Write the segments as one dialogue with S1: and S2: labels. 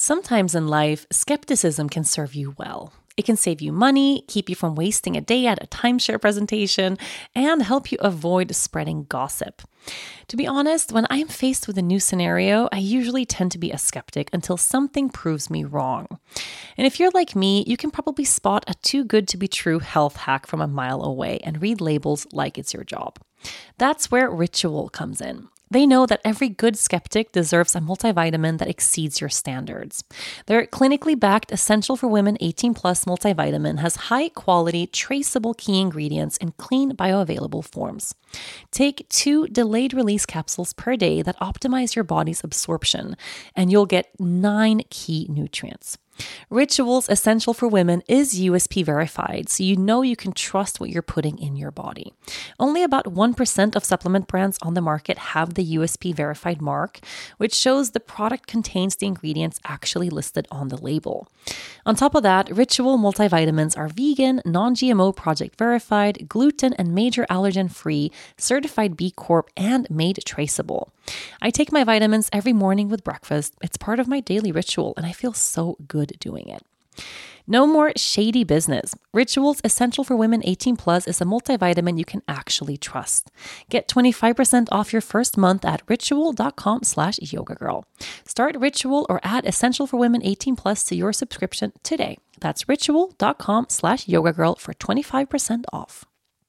S1: Sometimes in life, skepticism can serve you well. It can save you money, keep you from wasting a day at a timeshare presentation, and help you avoid spreading gossip. To be honest, when I'm faced with a new scenario, I usually tend to be a skeptic until something proves me wrong. And if you're like me, you can probably spot a too good to be true health hack from a mile away and read labels like it's your job. That's where Ritual comes in. They know that every good skeptic deserves a multivitamin that exceeds your standards. Their clinically backed Essential for Women 18 Plus multivitamin has high quality, traceable key ingredients in clean, bioavailable forms. Take 2 delayed release capsules per day that optimize your body's absorption, and you'll get 9 key nutrients. Ritual's Essential for Women is USP verified, so you know you can trust what you're putting in your body. Only about 1% of supplement brands on the market have the USP verified mark, which shows the product contains the ingredients actually listed on the label. On top of that, Ritual multivitamins are vegan, non-GMO project verified, gluten and major allergen free, certified B Corp, and made traceable. I take my vitamins every morning with breakfast. It's part of my daily ritual, and I feel so good doing it. No more shady business. Ritual's Essential for Women 18 Plus is a multivitamin you can actually trust. Get 25% off your first month at ritual.com/yogagirl. Start Ritual or add Essential for Women 18 Plus to your subscription today. That's ritual.com/yogagirl for 25% off.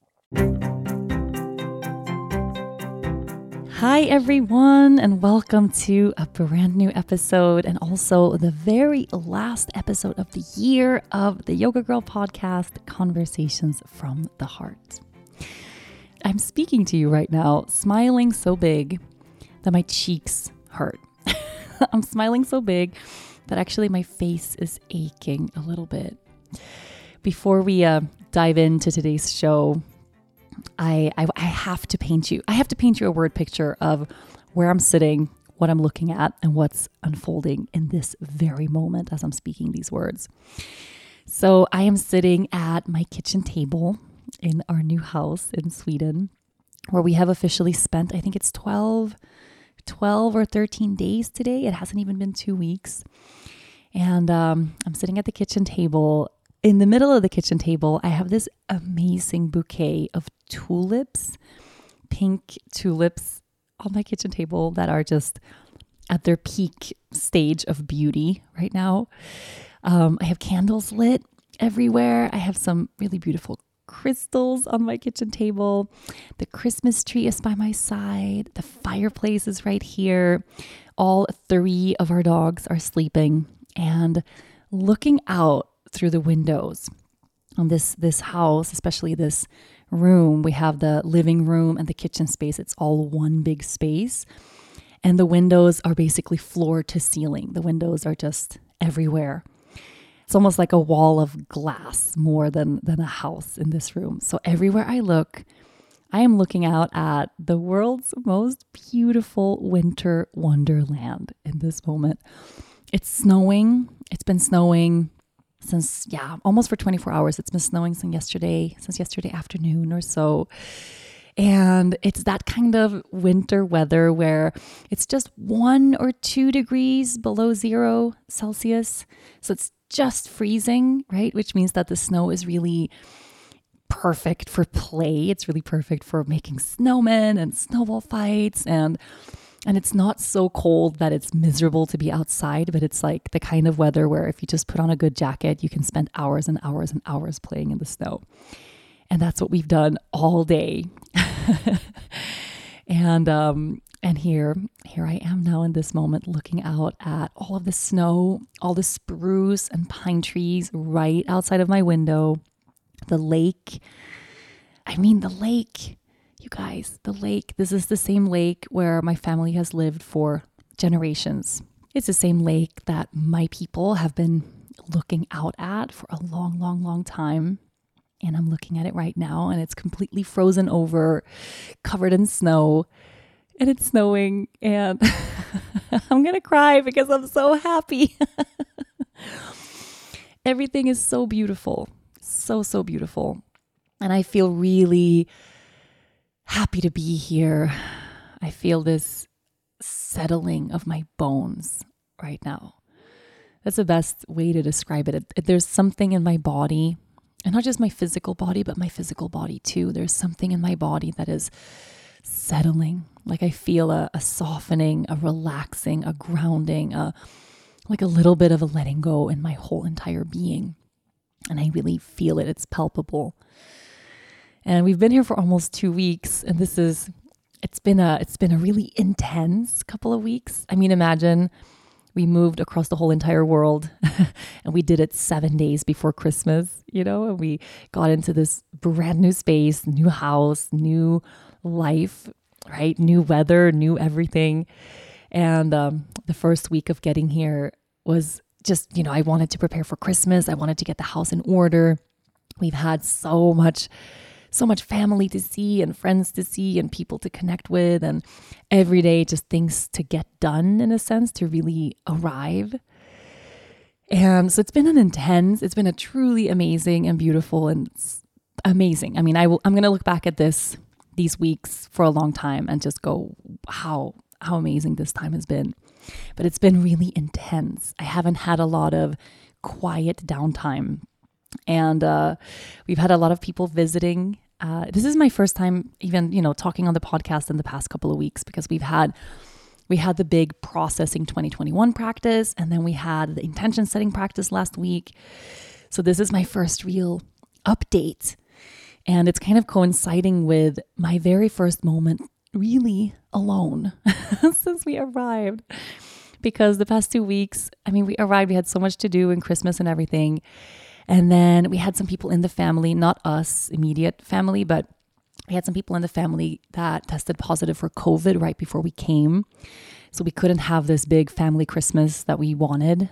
S1: Hi, everyone, and welcome to a brand new episode and also the very last episode of the year of the Yoga Girl podcast, Conversations from the Heart. I'm speaking to you right now, smiling so big that my cheeks hurt. I'm smiling so big that actually my face is aching a little bit. Before we dive into today's show, I have to paint you. I have to paint you a word picture of where I'm sitting, what I'm looking at, and what's unfolding in this very moment as I'm speaking these words. So I am sitting at my kitchen table in our new house in Sweden, where we have officially spent, I think it's 12 or 13 days today. It hasn't even been 2 weeks. And I'm sitting at the kitchen table. In the middle of the kitchen table, I have this amazing bouquet of tulips, pink tulips on my kitchen table that are just at their peak stage of beauty right now. I have candles lit everywhere. I have some really beautiful crystals on my kitchen table. The Christmas tree is by my side. The fireplace is right here. All 3 of our dogs are sleeping, and looking out through the windows on this house, especially this room. We have the living room and the kitchen space. It's all one big space. And the windows are basically floor to ceiling. The windows are just everywhere. It's almost like a wall of glass more than a house in this room. So everywhere I look, I am looking out at the world's most beautiful winter wonderland in this moment. It's snowing. It's been snowing since, almost for 24 hours. It's been snowing since yesterday afternoon or so. And it's that kind of winter weather where it's just 1 or 2 degrees below 0 Celsius. So it's just freezing, right? Which means that the snow is really perfect for play. It's really perfect for making snowmen and snowball fights. And it's not so cold that it's miserable to be outside, but it's like the kind of weather where if you just put on a good jacket, you can spend hours and hours and hours playing in the snow. And that's what we've done all day. And here I am now in this moment looking out at all of the snow, all the spruce and pine trees right outside of my window. The lake. You guys, the lake. This is the same lake where my family has lived for generations. It's the same lake that my people have been looking out at for a long, long, long time. And I'm looking at it right now, and it's completely frozen over, covered in snow, and it's snowing, and I'm going to cry because I'm so happy. Everything is so beautiful, so beautiful. And I feel really happy to be here. I feel this settling of my bones right now. That's the best way to describe it. There's something in my body, and not just my physical body, but my physical body too. There's something in my body that is settling. Like I feel a softening, a relaxing, a grounding, like a little bit of a letting go in my whole entire being. And I really feel it. It's palpable. And we've been here for almost 2 weeks, and it's been a really intense couple of weeks. I mean, imagine we moved across the whole entire world and we did it 7 days before Christmas, and we got into this brand new space, new house, new life, right? New weather, new everything. And the first week of getting here was just, I wanted to prepare for Christmas. I wanted to get the house in order. We've had so much family to see and friends to see and people to connect with, and every day just things to get done in a sense, to really arrive. And so it's been it's been a truly amazing and beautiful and amazing. I mean, I'm going to look back at these weeks for a long time and just go, how amazing this time has been. But it's been really intense. I haven't had a lot of quiet downtime. And we've had a lot of people visiting. This is my first time even, talking on the podcast in the past couple of weeks, because we had the big processing 2021 practice, and then we had the intention setting practice last week. So this is my first real update. And it's kind of coinciding with my very first moment really alone since we arrived. Because the past 2 weeks, we arrived, we had so much to do in Christmas and everything. And then we had some people in the family, not us, immediate family, but we had some people in the family that tested positive for COVID right before we came. So we couldn't have this big family Christmas that we wanted.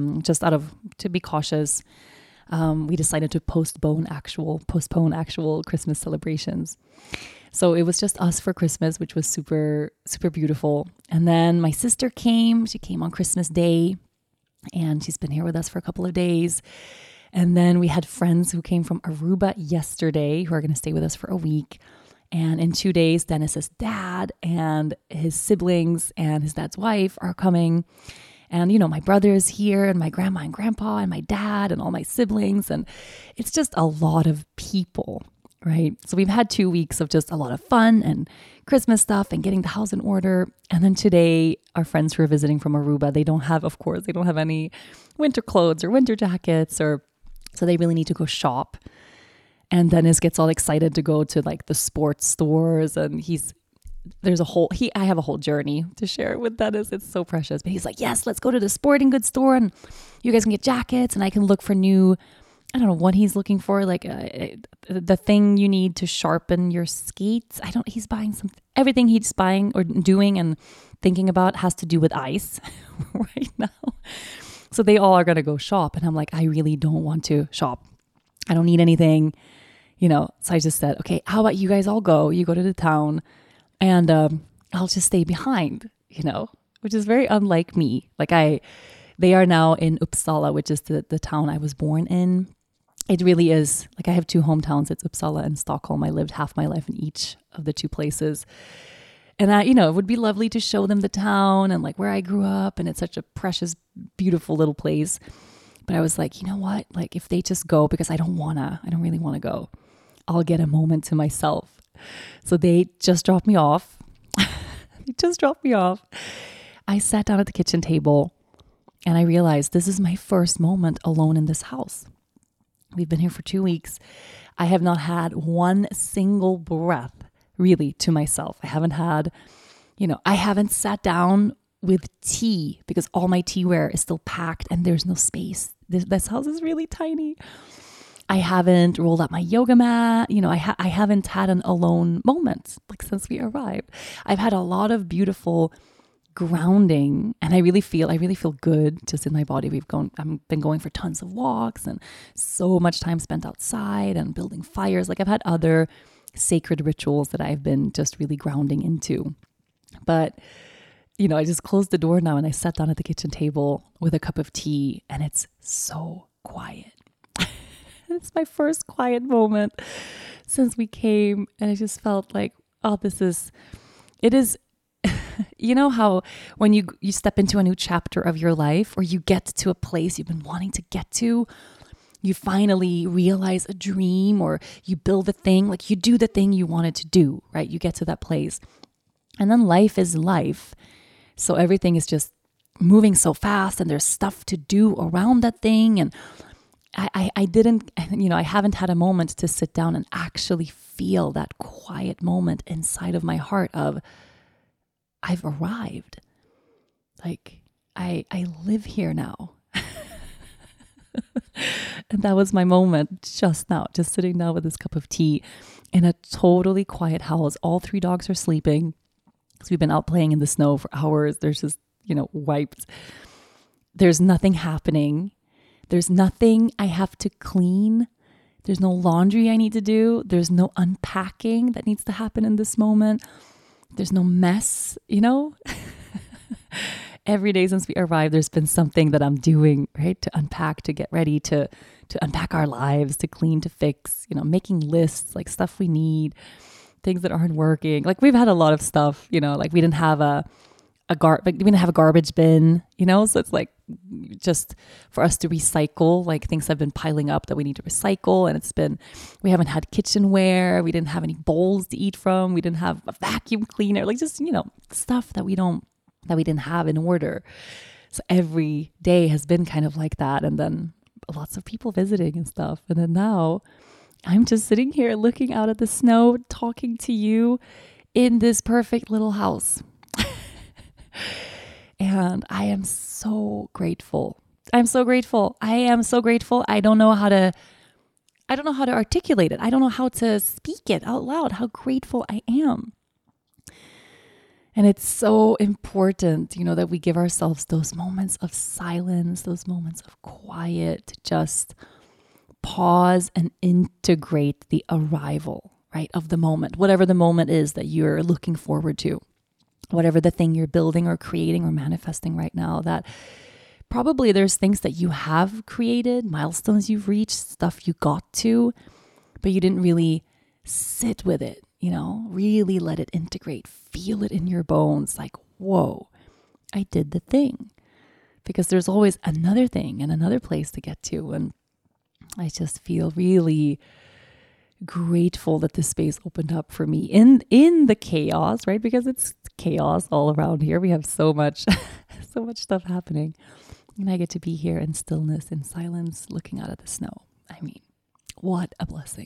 S1: To be cautious, we decided to postpone actual Christmas celebrations. So it was just us for Christmas, which was super, super beautiful. And then my sister came. She came on Christmas Day, and she's been here with us for a couple of days. And then we had friends who came from Aruba yesterday who are going to stay with us for a week. And in 2 days, Dennis's dad and his siblings and his dad's wife are coming. And, my brother is here, and my grandma and grandpa and my dad and all my siblings. And it's just a lot of people, right? So we've had 2 weeks of just a lot of fun and Christmas stuff and getting the house in order. And then today, our friends who are visiting from Aruba, they don't have any winter clothes or winter jackets, so they really need to go shop. And Dennis gets all excited to go to like the sports stores, and I have a whole journey to share with Dennis. It's so precious. But he's like, yes, let's go to the sporting goods store and you guys can get jackets and I can look for new, I don't know what he's looking for, like the thing you need to sharpen your skates. He's buying everything he's buying or doing and thinking about has to do with ice right now. So they all are going to go shop. And I'm like, I really don't want to shop. I don't need anything, So I just said, okay, how about you guys all go? You go to the town and I'll just stay behind, which is very unlike me. Like they are now in Uppsala, which is the town I was born in. It really is, like I have 2 hometowns. It's Uppsala and Stockholm. I lived half my life in each of the 2 places. And it would be lovely to show them the town and like where I grew up. And it's such a precious, beautiful little place. But I was like, you know what? Like if they just go, because I don't really want to go, I'll get a moment to myself. So they just dropped me off. I sat down at the kitchen table and I realized this is my first moment alone in this house. We've been here for 2 weeks. I have not had one single breath really to myself. I haven't had, I haven't sat down with tea because all my teaware is still packed and there's no space. This house is really tiny. I haven't rolled out my yoga mat. I haven't had an alone moment like since we arrived. I've had a lot of beautiful grounding, and I really feel good just in my body. I've been going for tons of walks and so much time spent outside and building fires. Like I've had other sacred rituals that I've been just really grounding into. But, I just closed the door now and I sat down at the kitchen table with a cup of tea and it's so quiet. It's my first quiet moment since we came. And I just felt like, it is You know how when you step into a new chapter of your life, or you get to a place you've been wanting to get to, you finally realize a dream, or you build a thing, like you do the thing you wanted to do, right? You get to that place. And then life is life. So everything is just moving so fast, and there's stuff to do around that thing. And I haven't had a moment to sit down and actually feel that quiet moment inside of my heart of, I've arrived. Like I live here now. And that was my moment just now, just sitting down with this cup of tea in a totally quiet house. All 3 dogs are sleeping. So we've been out playing in the snow for hours. There's just, wiped. There's nothing happening. There's nothing I have to clean. There's no laundry I need to do. There's no unpacking that needs to happen in this moment. There's no mess, Every day since we arrived, there's been something that I'm doing, right? To unpack, to get ready, to unpack our lives, to clean, to fix, making lists, like stuff we need, things that aren't working. Like we've had a lot of stuff, like we didn't have a garbage bin, so it's like just for us to recycle, like things have been piling up that we need to recycle. And we haven't had kitchenware. We didn't have any bowls to eat from. We didn't have a vacuum cleaner, like just, stuff that we didn't have in order. So every day has been kind of like that. And then lots of people visiting and stuff. And then now I'm just sitting here looking out at the snow, talking to you in this perfect little house. And I am so grateful. I'm so grateful. I am so grateful. I don't know how to articulate it. I don't know how to speak it out loud, how grateful I am. And it's so important, that we give ourselves those moments of silence, those moments of quiet, to just pause and integrate the arrival, right, of the moment, whatever the moment is that you're looking forward to, whatever the thing you're building or creating or manifesting right now. That probably there's things that you have created, milestones you've reached, stuff you got to, but you didn't really sit with it. Really let it integrate, feel it in your bones, like, whoa, I did the thing. Because there's always another thing and another place to get to. And I just feel really grateful that this space opened up for me in the chaos, right? Because it's chaos all around here. We have so much stuff happening. And I get to be here in stillness, in silence, looking out at the snow. I mean, what a blessing.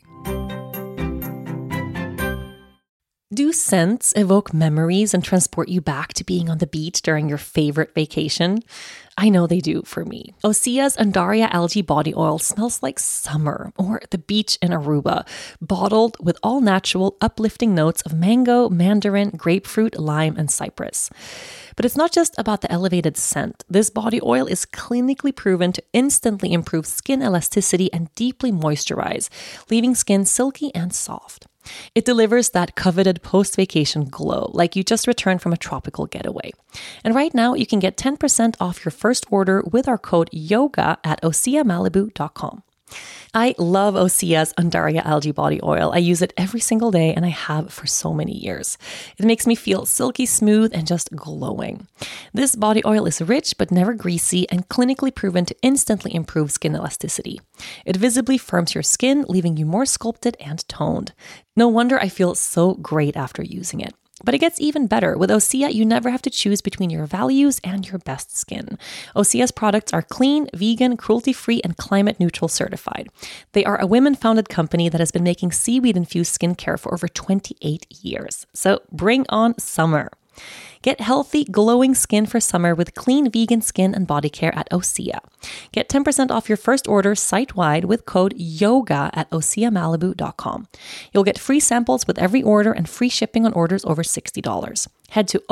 S2: Do scents evoke memories and transport you back to being on the beach during your favorite vacation? I know they do for me. Osea's Undaria Algae Body Oil smells like summer or the beach in Aruba, bottled with all natural, uplifting notes of mango, mandarin, grapefruit, lime, and cypress. But it's not just about the elevated scent. This body oil is clinically proven to instantly improve skin elasticity and deeply moisturize, leaving skin silky and soft. It delivers that coveted post-vacation glow, like you just returned from a tropical getaway. And right now, you can get 10% off your first order with our code YOGA at OseaMalibu.com. I love Osea's Undaria Algae Body Oil. I use it every single day, and I have for so many years. It makes me feel silky smooth and just glowing. This body oil is rich but never greasy and clinically proven to instantly improve skin elasticity. It visibly firms your skin, leaving you more sculpted and toned. No wonder I feel so great after using it. But it gets even better. With Osea, you never have to choose between your values and your best skin. Osea's products are clean, vegan, cruelty-free, and climate-neutral certified. They are a women-founded company that has been making seaweed-infused skincare for over 28 years. So bring on summer. Get healthy, glowing skin for summer with clean vegan skin and body care at Osea. Get 10% off your first order site-wide with code YOGA at OseaMalibu.com. You'll get free samples with every order and free shipping on orders over $60. Head to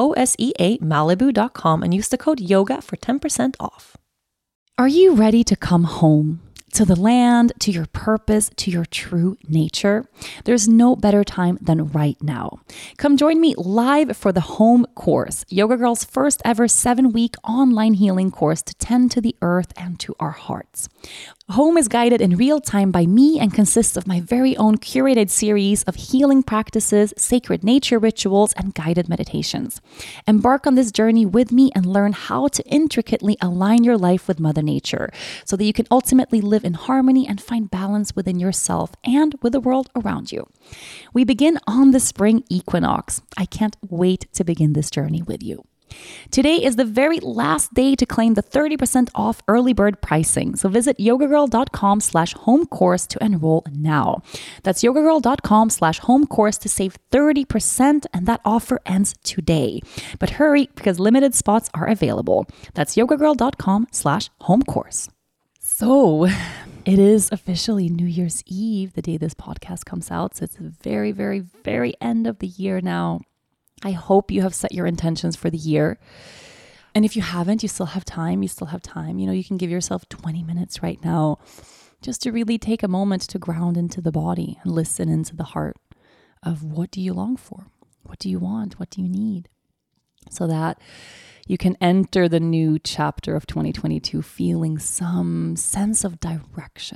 S2: OSEAMalibu.com and use the code YOGA for 10% off.
S1: Are you ready to come home? to the land, to your purpose, to your true nature, there's no better time than right now. Come join me live for the Home Course, Yoga Girl's first ever 7-week online healing course to tend to the earth and to our hearts. Home is guided in real time by me and consists of my very own curated series of healing practices, sacred nature rituals, and guided meditations. Embark on this journey with me and learn how to intricately align your life with Mother Nature so that you can ultimately live in harmony and find balance within yourself and with the world around you. We begin on the spring equinox. I can't wait to begin this journey with you. Today is the very last day to claim the 30% off early bird pricing. So visit yogagirl.com/homecourse to enroll now. That's yogagirl.com/homecourse to save 30%, and that offer ends today. But hurry, because limited spots are available. That's yogagirl.com/homecourse. So it is officially New Year's Eve, the day this podcast comes out. So it's the very, very, very end of the year now. I hope you have set your intentions for the year. And if you haven't, you still have time. You can give yourself 20 minutes right now just to really take a moment to ground into the body and listen into the heart of what do you long for? What do you want? What do you need? So that you can enter the new chapter of 2022 feeling some sense of direction.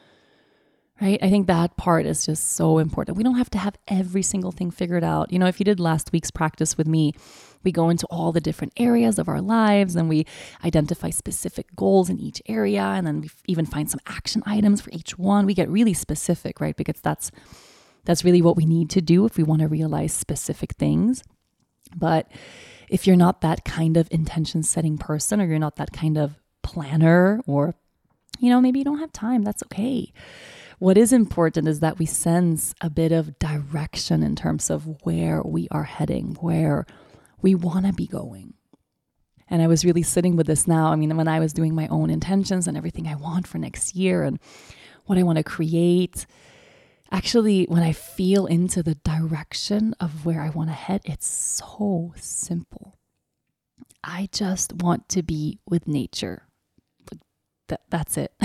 S1: Right? I think that part is just so important. We don't have to have every single thing figured out. If you did last week's practice with me, we go into all the different areas of our lives and we identify specific goals in each area. And then we even find some action items for each one. We get really specific, right? Because that's really what we need to do if we want to realize specific things. But if you're not that kind of intention setting person, or you're not that kind of planner, or, maybe you don't have time, that's okay. What is important is that we sense a bit of direction in terms of where we are heading, where we want to be going. And I was really sitting with this now. When I was doing my own intentions and everything I want for next year and what I want to create, actually, when I feel into the direction of where I want to head, it's so simple. I just want to be with nature. That's it.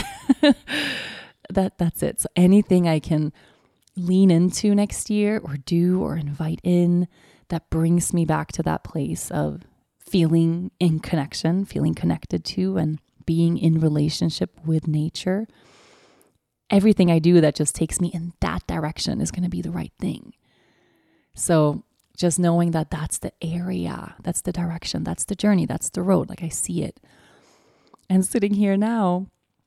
S1: That's it. So anything I can lean into next year or do or invite in that brings me back to that place of feeling in connection, feeling connected to, and being in relationship with nature. Everything I do that just takes me in that direction is going to be the right thing. So just knowing that that's the area, that's the direction, that's the journey, that's the road, like I see it. And sitting here now,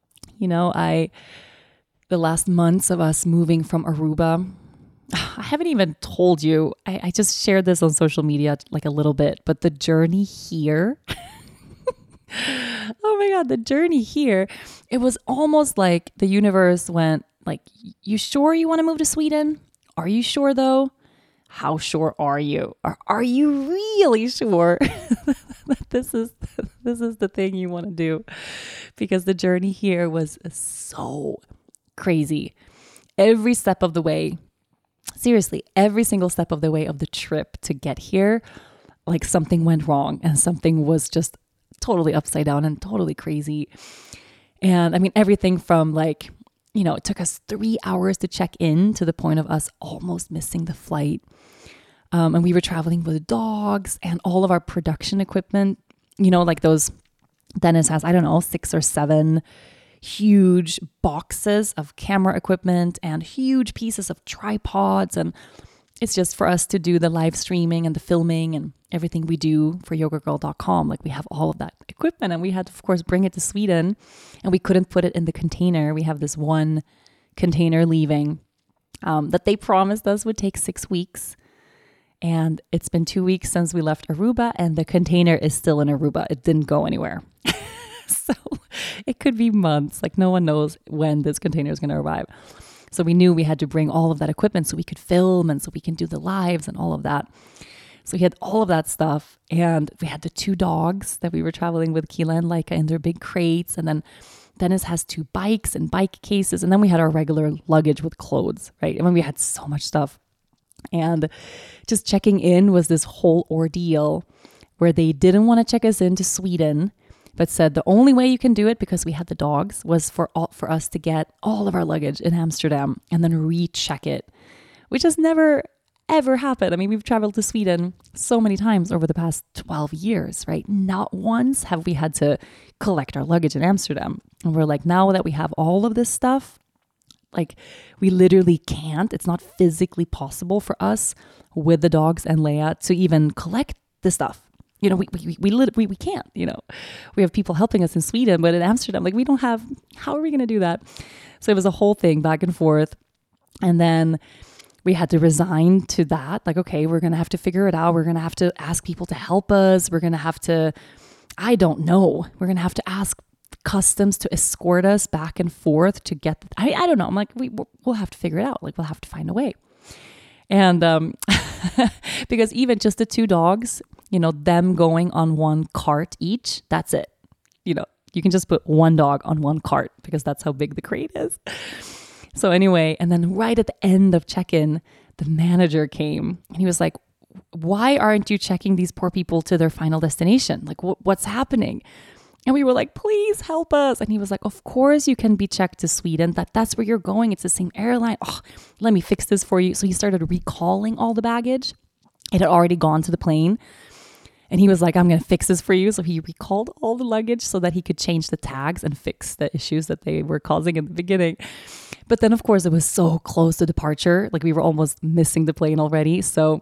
S1: the last months of us moving from Aruba, I haven't even told you, I just shared this on social media like a little bit, but the journey here, oh my God, the journey here, it was almost like the universe went like, you sure you want to move to Sweden? Are you sure though? How sure are you? Are you really sure that this is the thing you want to do? Because the journey here was so crazy. Every step of the way, seriously, every single step of the way of the trip to get here, like something went wrong and something was just totally upside down and totally crazy. And everything from it took us 3 hours to check in to the point of us almost missing the flight. And we were traveling with dogs and all of our production equipment, like those, Dennis has, 6 or 7 huge boxes of camera equipment and huge pieces of tripods. And it's just for us to do the live streaming and the filming and everything we do for yogagirl.com. Like we have all of that equipment and we had to, of course, bring it to Sweden and we couldn't put it in the container. We have this one container leaving that they promised us would take 6 weeks. And it's been 2 weeks since we left Aruba and the container is still in Aruba. It didn't go anywhere. So it could be months. Like no one knows when this container is going to arrive. So we knew we had to bring all of that equipment so we could film and so we can do the lives and all of that. So we had all of that stuff. And we had the 2 dogs that we were traveling with, Keela and Laika, in their big crates. And then Dennis has 2 bikes and bike cases. And then we had our regular luggage with clothes, right? We had so much stuff. And just checking in was this whole ordeal where they didn't want to check us into Sweden but said the only way you can do it, because we had the dogs, was for us to get all of our luggage in Amsterdam and then recheck it, which has never ever happened. I mean, we've traveled to Sweden so many times over the past 12 years, right? Not once have we had to collect our luggage in Amsterdam. And we're like, now that we have all of this stuff, like we literally can't. It's not physically possible for us with the dogs and Leia to even collect the stuff. You know, we can't, you know. We have people helping us in Sweden, but in Amsterdam, like we don't have, how are we going to do that? So it was a whole thing back and forth. And then we had to resign to that. Like, okay, we're going to have to figure it out. We're going to have to ask people to help us. We're going to have to, I don't know. We're going to have to ask customs to escort us back and forth to get, I don't know. I'm like, we'll have to figure it out. Like, we'll have to find a way. And because even just the 2 dogs, you know, them going on 1 cart each, that's it. You know, you can just put 1 dog on 1 cart because that's how big the crate is. So anyway, and then right at the end of check-in, the manager came and he was like, why aren't you checking these poor people to their final destination? Like, what's happening? And we were like, please help us. And he was like, of course you can be checked to Sweden. That's where you're going. It's the same airline. Oh, let me fix this for you. So he started recalling all the baggage. It had already gone to the plane. And he was like, I'm going to fix this for you. So he recalled all the luggage so that he could change the tags and fix the issues that they were causing in the beginning. But then, of course, it was so close to departure. Like we were almost missing the plane already. So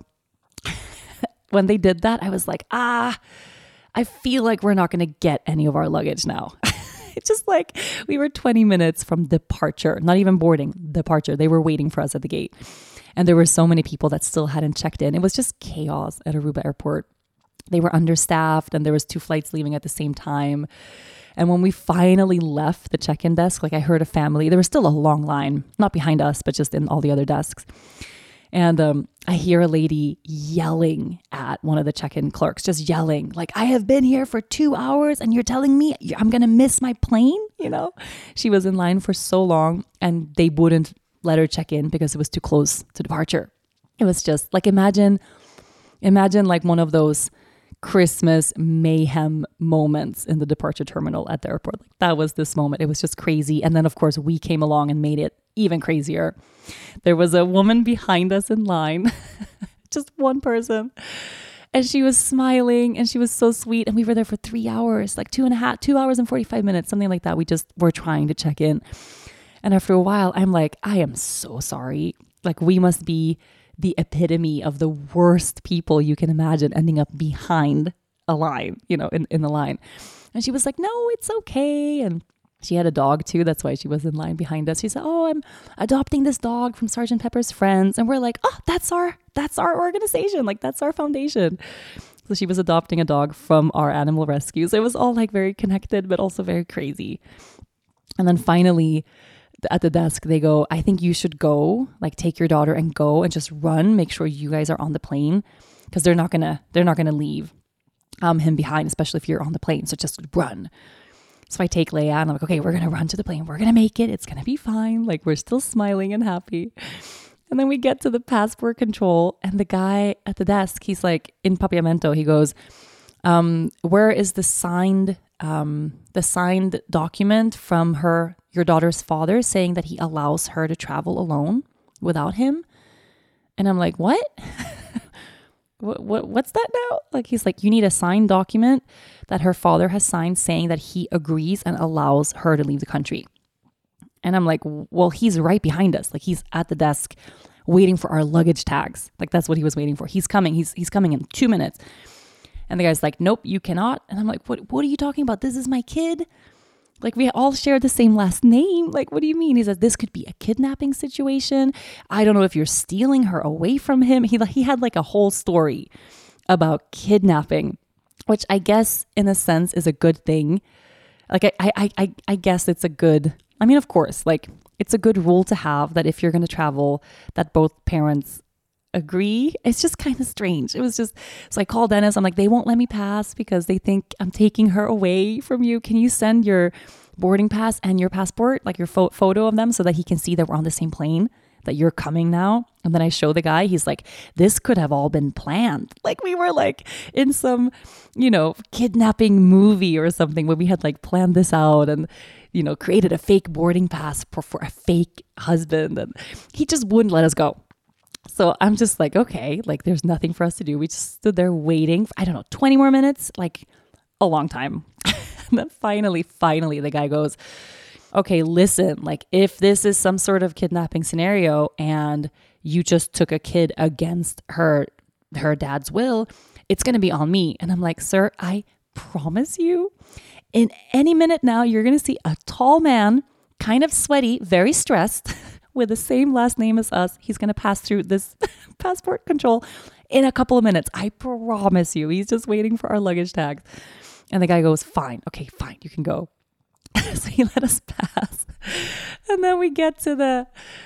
S1: when they did that, I was like, I feel like we're not going to get any of our luggage now. It's just like we were 20 minutes from departure, not even boarding, departure. They were waiting for us at the gate. And there were so many people that still hadn't checked in. It was just chaos at Aruba Airport. They were understaffed and there was 2 flights leaving at the same time. And when we finally left the check-in desk, like I heard a family, there was still a long line, not behind us, but just in all the other desks. And I hear a lady yelling at one of the check-in clerks, just yelling, like, I have been here for 2 hours and you're telling me I'm going to miss my plane, you know? She was in line for so long and they wouldn't let her check in because it was too close to departure. It was just like, imagine like one of those Christmas mayhem moments in the departure terminal at the airport. Like that was this moment. It was just crazy. And then of course we came along and made it even crazier. There was a woman behind us in line, just one person. And she was smiling and she was so sweet. And we were there for 3 hours, like 2 hours and 45 minutes, something like that. We just were trying to check in. And after a while, I'm like, I am so sorry. Like we must be the epitome of the worst people you can imagine ending up behind a line, you know, in the line. And she was like, no, it's okay. And she had a dog too. That's why she was in line behind us. She said, oh, I'm adopting this dog from Sgt. Pepper's Friends. And we're like, oh, that's our organization. Like that's our foundation. So she was adopting a dog from our animal rescue. So it was all like very connected, but also very crazy. And then finally, at the desk, they go, I think you should go, like take your daughter and go and just run. Make sure you guys are on the plane because they're not gonna leave him behind, especially if you're on the plane. So just run. So I take Leia and I'm like, okay, we're gonna run to the plane. We're gonna make it. It's gonna be fine. Like we're still smiling and happy. And then we get to the passport control and the guy at the desk, he's like in papiamento. He goes, where is the signed document from your daughter's father saying that he allows her to travel alone without him? And I'm like, what? What's that now? Like, he's like, you need a signed document that her father has signed saying that he agrees and allows her to leave the country. And I'm like, well, he's right behind us. Like he's at the desk waiting for our luggage tags. Like that's what he was waiting for. He's coming. He's coming in 2 minutes. And the guy's like, nope, you cannot. And I'm like, what are you talking about? This is my kid. Like we all share the same last name. Like, what do you mean? He says, this could be a kidnapping situation. I don't know if you're stealing her away from him. He had like a whole story about kidnapping, which I guess in a sense is a good thing. Like I guess it's a good, I mean, of course, like it's a good rule to have that if you're going to travel, that both parents agree. It's just kind of strange. It was just, so I called Dennis. I'm like, they won't let me pass because they think I'm taking her away from you. Can you send your boarding pass and your passport, like your photo of them so that he can see that we're on the same plane? that you're coming now? And then I show the guy, he's like, this could have all been planned. Like we were like in some, kidnapping movie or something where we had like planned this out and, created a fake boarding pass for a fake husband. And he just wouldn't let us go. So I'm just like, okay, like there's nothing for us to do. We just stood there waiting, for, 20 more minutes, like a long time. And then finally, the guy goes, okay, listen, like if this is some sort of kidnapping scenario and you just took a kid against her dad's will, it's going to be on me. And I'm like, sir, I promise you, in any minute now, you're going to see a tall man, kind of sweaty, very stressed, with the same last name as us. He's going to pass through this passport control in a couple of minutes. I promise you. He's just waiting for our luggage tags. And the guy goes, fine. Okay, fine. You can go. So he let us pass. And then we get to the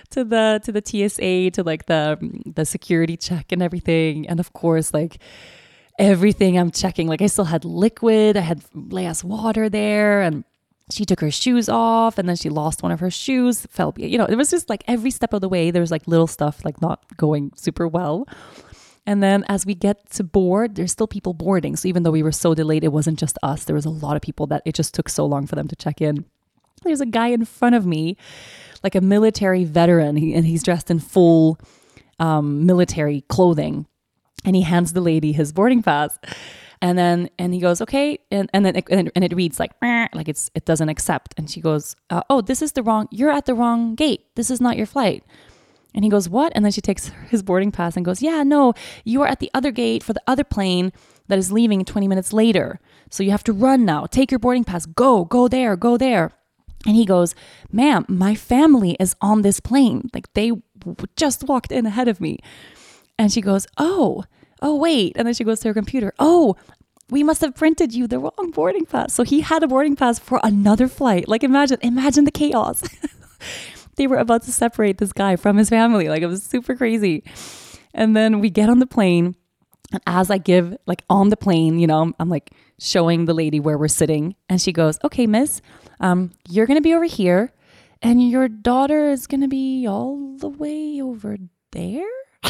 S1: TSA, to like the security check and everything. And of course, like everything I'm checking, like I still had liquid. I had Leia's water there, and she took her shoes off, and then she lost one of her shoes, it was just like every step of the way, there's like little stuff like not going super well. And then as we get to board, there's still people boarding. So even though we were so delayed, it wasn't just us. There was a lot of people that it just took so long for them to check in. There's a guy in front of me, like a military veteran, and he's dressed in full military clothing. And he hands the lady his boarding pass. And he goes, okay. And then it reads like it doesn't accept. And she goes, you're at the wrong gate. This is not your flight. And he goes, what? And then she takes his boarding pass and goes, yeah, no, you are at the other gate for the other plane that is leaving 20 minutes later. So you have to run now. Take your boarding pass. Go there. And he goes, ma'am, my family is on this plane. Like they just walked in ahead of me. And she goes, oh, wait. And then she goes to her computer. Oh, we must have printed you the wrong boarding pass. So he had a boarding pass for another flight. Like imagine the chaos. They were about to separate this guy from his family. Like it was super crazy. And then we get on the plane. And as I give, like on the plane, I'm like showing the lady where we're sitting. And she goes, okay, miss, you're going to be over here. And your daughter is going to be all the way over there.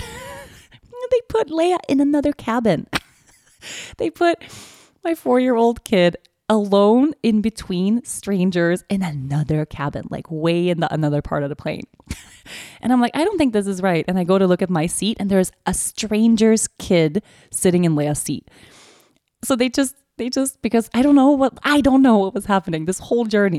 S1: They put Leia in another cabin. They put my 4-year-old kid alone in between strangers in another cabin, like way in another part of the plane. And I'm like, I don't think this is right. And I go to look at my seat and there's a stranger's kid sitting in Leia's seat. So they just because I don't know what was happening. This whole journey,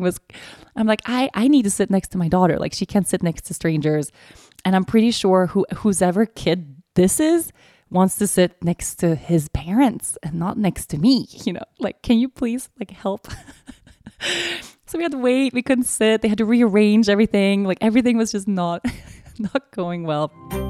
S1: I'm like, I need to sit next to my daughter. Like she can't sit next to strangers. And I'm pretty sure whose ever kid this is wants to sit next to his parents and not next to me, like, can you please like help? So we had to wait. We couldn't sit. They had to rearrange everything. Like everything was just not going well.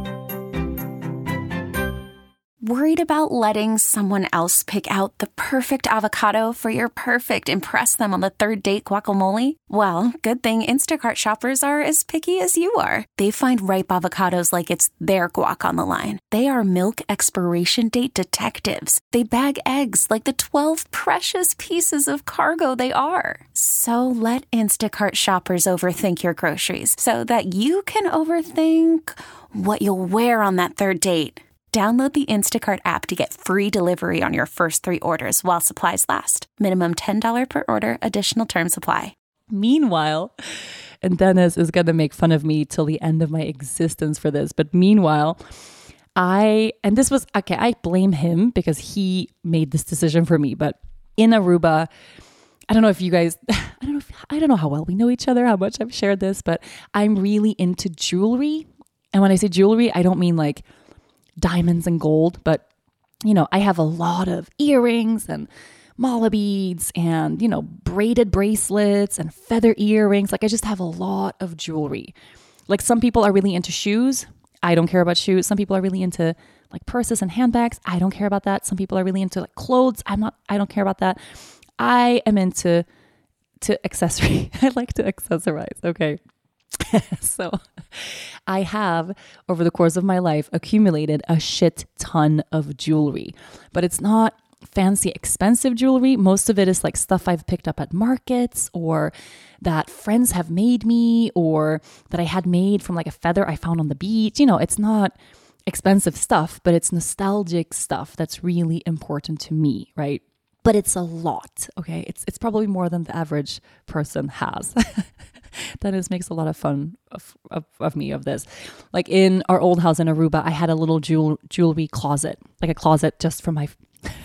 S3: Worried about letting someone else pick out the perfect avocado for your perfect impress them on the third date guacamole? Well, good thing Instacart shoppers are as picky as you are. They find ripe avocados like it's their guac on the line. They are milk expiration date detectives. They bag eggs like the 12 precious pieces of cargo they are. So let Instacart shoppers overthink your groceries so that you can overthink what you'll wear on that third date. Download the Instacart app to get free delivery on your first 3 orders while supplies last. Minimum $10 per order. Additional terms apply.
S1: Meanwhile, and Dennis is going to make fun of me till the end of my existence for this, but meanwhile, I blame him because he made this decision for me. But in Aruba, I don't know if you guys, I don't know how well we know each other, how much I've shared this, but I'm really into jewelry. And when I say jewelry, I don't mean like diamonds and gold, but I have a lot of earrings and mala beads and braided bracelets and feather earrings. Like I just have a lot of jewelry. Like some people are really into shoes. I don't care about shoes. Some people are really into like purses and handbags. I don't care about that. Some people are really into like clothes. I don't care about that. I am into accessory. I like to accessorize. Okay. So I have, over the course of my life, accumulated a shit ton of jewelry, but it's not fancy expensive jewelry. Most of it is like stuff I've picked up at markets or that friends have made me or that I had made from like a feather I found on the beach. You know, it's not expensive stuff, but it's nostalgic stuff that's really important to me, right? But it's a lot, okay? It's probably more than the average person has. Dennis makes a lot of fun of me of this. Like in our old house in Aruba, I had a little jewelry closet, like a closet just for my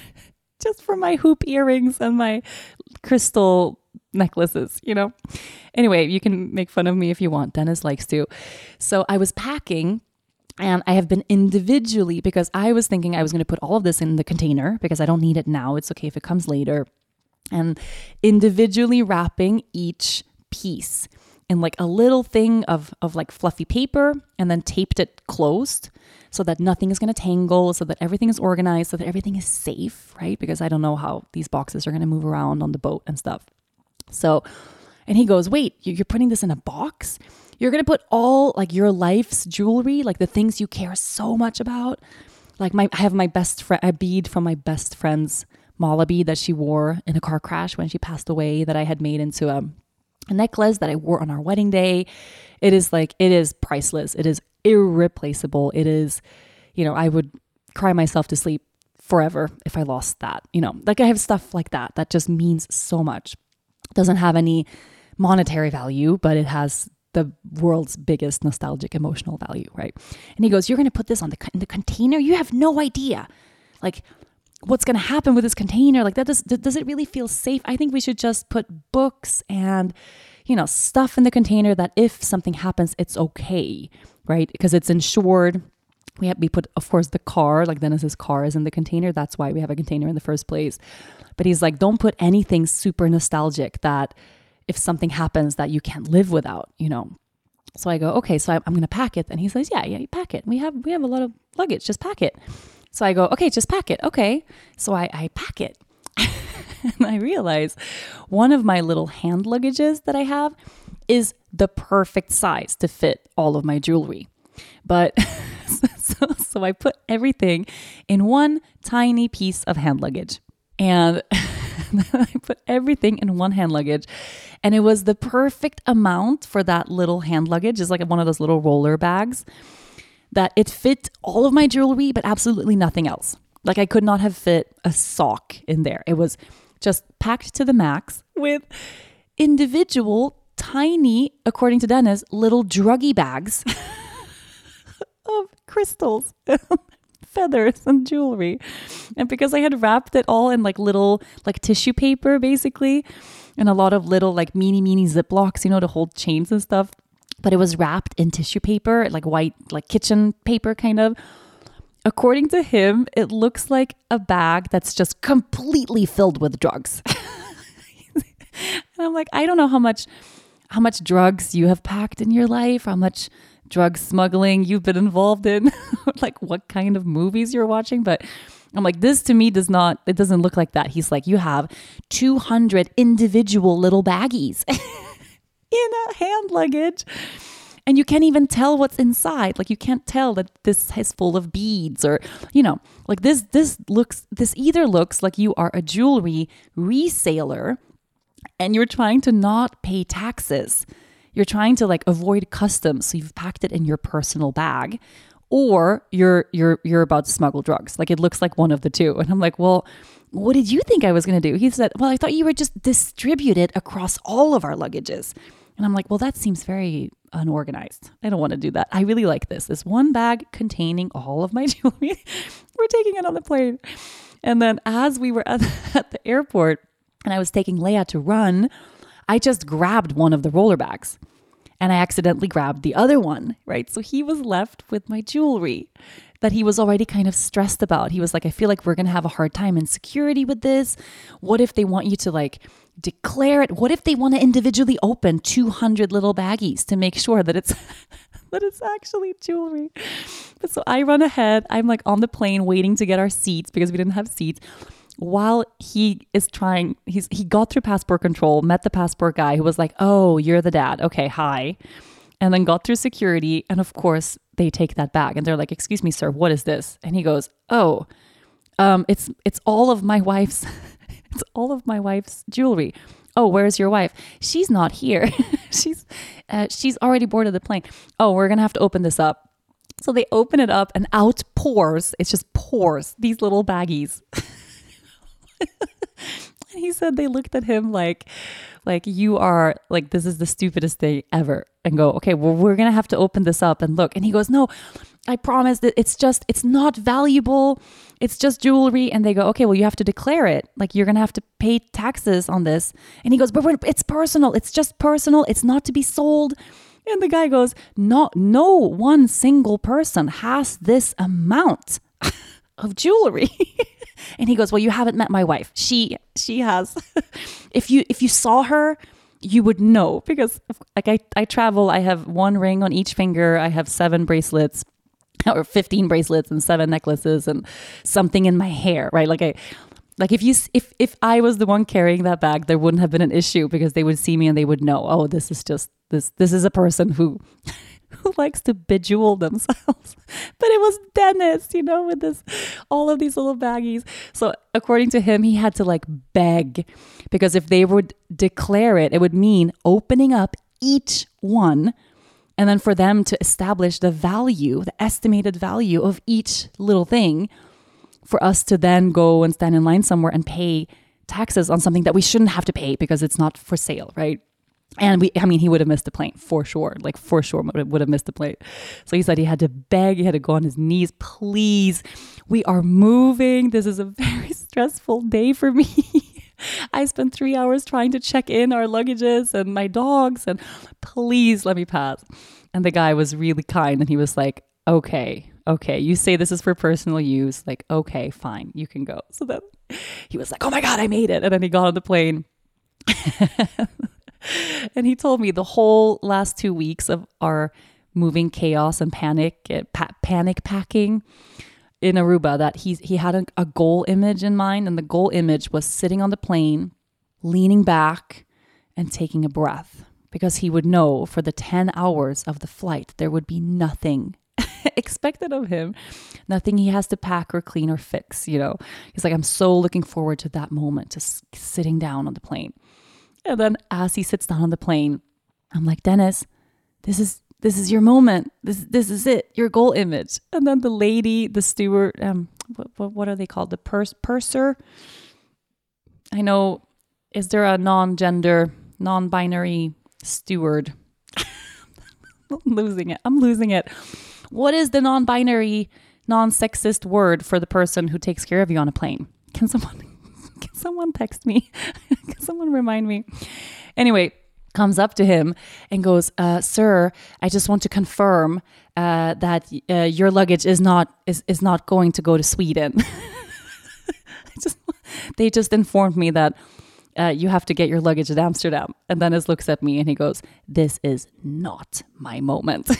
S1: hoop earrings and my crystal necklaces, you know? Anyway, you can make fun of me if you want. Dennis likes to. So I was packing and I have been individually, because I was thinking I was going to put all of this in the container because I don't need it now. It's okay if it comes later. And individually wrapping each piece in like a little thing of like fluffy paper and then taped it closed so that nothing is going to tangle, so that everything is organized, so that everything is safe, right? Because I don't know how these boxes are going to move around on the boat and stuff. So, and he goes, wait, you're putting this in a box? You're going to put all like your life's jewelry, like the things you care so much about. Like I have my best friend, a bead from my best friend's mala bead that she wore in a car crash when she passed away that I had made into a necklace that I wore on our wedding day. It is priceless. It is irreplaceable. It is, you know, I would cry myself to sleep forever if I lost that, you know, like I have stuff like that just means so much. It doesn't have any monetary value, but it has the world's biggest nostalgic emotional value, right? And he goes, you're going to put this in the container? You have no idea. Like, what's going to happen with this container? Like, does it really feel safe? I think we should just put books and, you know, stuff in the container that if something happens, it's okay, right? Because it's insured. We put, of course, the car, like Dennis's car is in the container. That's why we have a container in the first place. But he's like, don't put anything super nostalgic that if something happens that you can't live without, you know? So I go, okay, so I'm going to pack it. And he says, yeah, you pack it. We have a lot of luggage. Just pack it. So I go, okay, just pack it. Okay. So I pack it. And I realize one of my little hand luggages that I have is the perfect size to fit all of my jewelry. But so I put everything in one tiny piece of hand luggage. And I put everything in one hand luggage. And it was the perfect amount for that little hand luggage. It's like one of those little roller bags that it fit all of my jewelry, but absolutely nothing else. Like I could not have fit a sock in there. It was just packed to the max with individual, tiny, according to Dennis, little druggy bags of crystals, feathers, and jewelry. And because I had wrapped it all in like little like tissue paper, basically, and a lot of little like mini Ziplocs, you know, to hold chains and stuff. But it was wrapped in tissue paper, like white, like kitchen paper kind of. According to him, it looks like a bag that's just completely filled with drugs. And I'm like, I don't know how much drugs you have packed in your life, how much drug smuggling you've been involved in, like what kind of movies you're watching. But I'm like, this to me it doesn't look like that. He's like, you have 200 individual little baggies in a hand luggage. And you can't even tell what's inside. Like you can't tell that this is full of beads or, you know, like this either looks like you are a jewelry reseller and you're trying to not pay taxes. You're trying to like avoid customs. So you've packed it in your personal bag, or you're about to smuggle drugs. Like it looks like one of the two. And I'm like, well, what did you think I was going to do? He said, well, I thought you were just distributed across all of our luggages. And I'm like, well, that seems very unorganized. I don't want to do that. I really like this. This one bag containing all of my jewelry. We're taking it on the plane. And then as we were at the airport and I was taking Leia to run, I just grabbed one of the roller bags and I accidentally grabbed the other one, right? So he was left with my jewelry that he was already kind of stressed about. He was like, I feel like we're going to have a hard time in security with this. What if they want you to like declare it? What if they want to individually open 200 little baggies to make sure that it's that it's actually jewelry? But so I run ahead. I'm like on the plane waiting to get our seats because we didn't have seats. While he got through passport control, met the passport guy who was like, oh, you're the dad. Okay, hi. And then got through security. And of course, they take that bag and they're like, excuse me, sir, what is this? And he goes, oh, it's all of my wife's it's all of my wife's jewelry. Oh, where's your wife? She's not here. she's already boarded the plane. Oh, we're gonna have to open this up. So they open it up and out pours. It just pours these little baggies. And he said they looked at him like you are like, this is the stupidest thing ever, and go, okay, well, we're gonna have to open this up and look. And he goes, no, I promise that it's not valuable. It's just jewelry. And they go, okay, well, you have to declare it. Like, you're gonna have to pay taxes on this. And he goes, but it's personal. It's just personal. It's not to be sold. And the guy goes, no one single person has this amount of jewelry. And he goes, well, you haven't met my wife. She has. If you saw her, you would know, because like I travel, I have 1 ring on each finger. I have 7 bracelets or 15 bracelets and 7 necklaces and something in my hair, right? Like if I was the one carrying that bag, there wouldn't have been an issue, because they would see me and they would know, oh, this is just this is a person who likes to bejewel themselves. But it was Dennis, with all of these little baggies. So according to him, he had to like beg, because if they would declare it, it would mean opening up each one, and then for them to establish the value, the estimated value of each little thing, for us to then go and stand in line somewhere and pay taxes on something that we shouldn't have to pay because it's not for sale, right? And he would have missed the plane for sure. Like, for sure would have missed the plane. So he said he had to beg, he had to go on his knees. Please, we are moving. This is a very stressful day for me. I spent 3 hours trying to check in our luggages and my dogs, and please let me pass. And the guy was really kind, and he was like, okay, you say this is for personal use. Like, okay, fine, you can go. So then he was like, oh my God, I made it. And then he got on the plane. And he told me the whole last 2 weeks of our moving chaos and panic packing in Aruba, that he had a goal image in mind. And the goal image was sitting on the plane, leaning back and taking a breath, because he would know for the 10 hours of the flight, there would be nothing expected of him, nothing he has to pack or clean or fix. He's like, I'm so looking forward to that moment, just sitting down on the plane. And then as he sits down on the plane, I'm like, Dennis, this is your moment. This is it, your goal image. And then the lady, the steward, what are they called? The purser. I know, is there a non-gender, non-binary steward? I'm losing it. What is the non-binary, non-sexist word for the person who takes care of you on a plane? Can someone text me? Can someone remind me? Anyway, comes up to him and goes, sir, I just want to confirm that your luggage is not going to go to Sweden. They just informed me that you have to get your luggage at Amsterdam. And Dennis looks at me and he goes, this is not my moment.